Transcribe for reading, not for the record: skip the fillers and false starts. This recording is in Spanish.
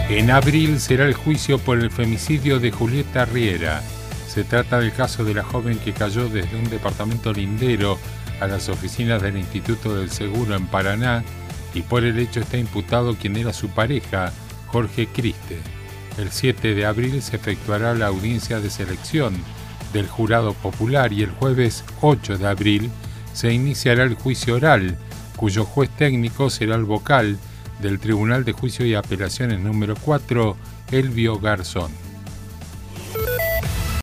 En abril será el juicio por el femicidio de Julieta Riera. Se trata del caso de la joven que cayó desde un departamento lindero a las oficinas del Instituto del Seguro en Paraná, y por el hecho está imputado quien era su pareja, Jorge Criste. El 7 de abril se efectuará la audiencia de selección del jurado popular y el jueves 8 de abril se iniciará el juicio oral, cuyo juez técnico será el vocal del Tribunal de Juicio y Apelaciones número 4, Elvio Garzón.